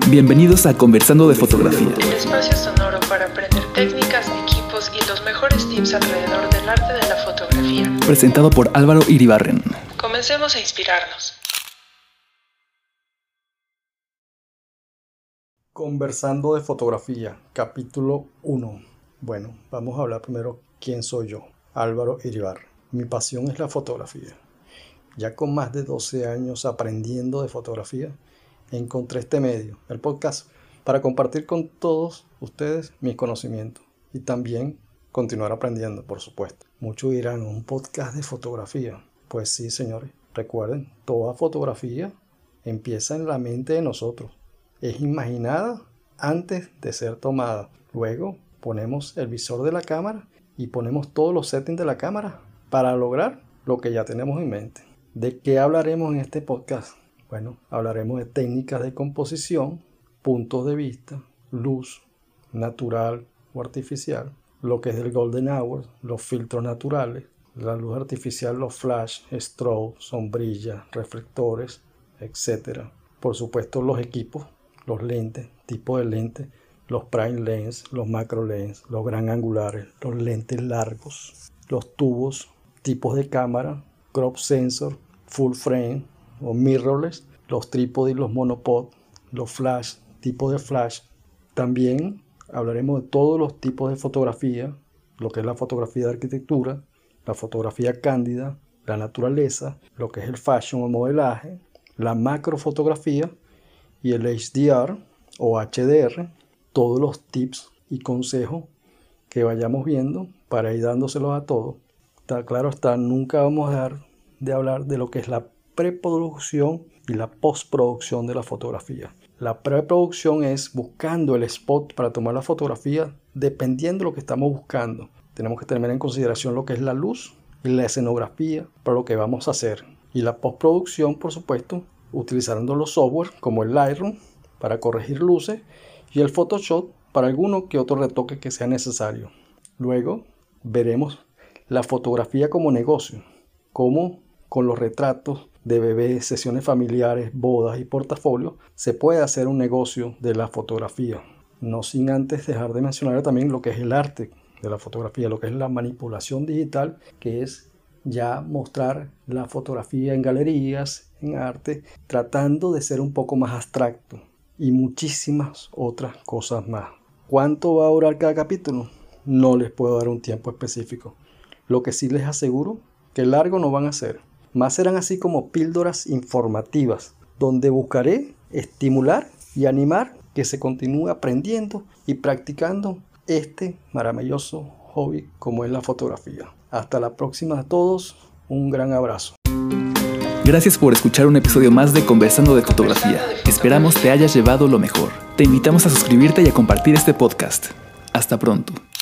Bienvenidos a Conversando de Fotografía. El espacio sonoro para aprender técnicas, equipos y los mejores tips alrededor del arte de la fotografía. Presentado por Álvaro Iribarren. Comencemos a inspirarnos. Conversando de Fotografía, capítulo 1. Bueno, vamos a hablar primero quién soy yo, Álvaro Iribarren. Mi pasión es la fotografía. Ya con más de 12 años aprendiendo de fotografía, encontré este medio, el podcast, para compartir con todos ustedes mis conocimientos y también continuar aprendiendo, por supuesto. Muchos dirán, ¿un podcast de fotografía? Pues sí, señores. Recuerden, toda fotografía empieza en la mente de nosotros. Es imaginada antes de ser tomada. Luego ponemos el visor de la cámara y ponemos todos los settings de la cámara para lograr lo que ya tenemos en mente. ¿De qué hablaremos en este podcast? Bueno, hablaremos de técnicas de composición, puntos de vista, luz natural o artificial, lo que es el golden hour, los filtros naturales, la luz artificial, los flash, strobe, sombrilla, reflectores, etc. Por supuesto, los equipos, los lentes, tipo de lentes, los prime lens, los macro lens, los gran angulares, los lentes largos, los tubos, tipos de cámara, crop sensor, full frame o mirrorless, los trípodes y los monopod, los flash, tipos de flash. También hablaremos de todos los tipos de fotografía, lo que es la fotografía de arquitectura, la fotografía cándida, la naturaleza, lo que es el fashion o modelaje, la macrofotografía y el HDR o HDR, todos los tips y consejos que vayamos viendo para ir dándoselos a todos. Claro está, nunca vamos a dejar de hablar de lo que es la preproducción y la postproducción de la fotografía. La preproducción es buscando el spot para tomar la fotografía dependiendo de lo que estamos buscando. Tenemos que tener en consideración lo que es la luz y la escenografía para lo que vamos a hacer. Y la postproducción, por supuesto, utilizando los software como el Lightroom para corregir luces y el Photoshop para alguno que otro retoque que sea necesario. Luego veremos la fotografía como negocio, como con los retratos de bebés, sesiones familiares, bodas y portafolios, se puede hacer un negocio de la fotografía. No sin antes dejar de mencionar también lo que es el arte de la fotografía, lo que es la manipulación digital, que es ya mostrar la fotografía en galerías, en arte, tratando de ser un poco más abstracto y muchísimas otras cosas más. ¿Cuánto va a durar cada capítulo? No les puedo dar un tiempo específico. Lo que sí les aseguro que largo no van a ser. Más serán así como píldoras informativas, donde buscaré estimular y animar que se continúe aprendiendo y practicando este maravilloso hobby como es la fotografía. Hasta la próxima a todos, un gran abrazo. Gracias por escuchar un episodio más de Conversando de Fotografía. Esperamos te hayas llevado lo mejor. Te invitamos a suscribirte y a compartir este podcast. Hasta pronto.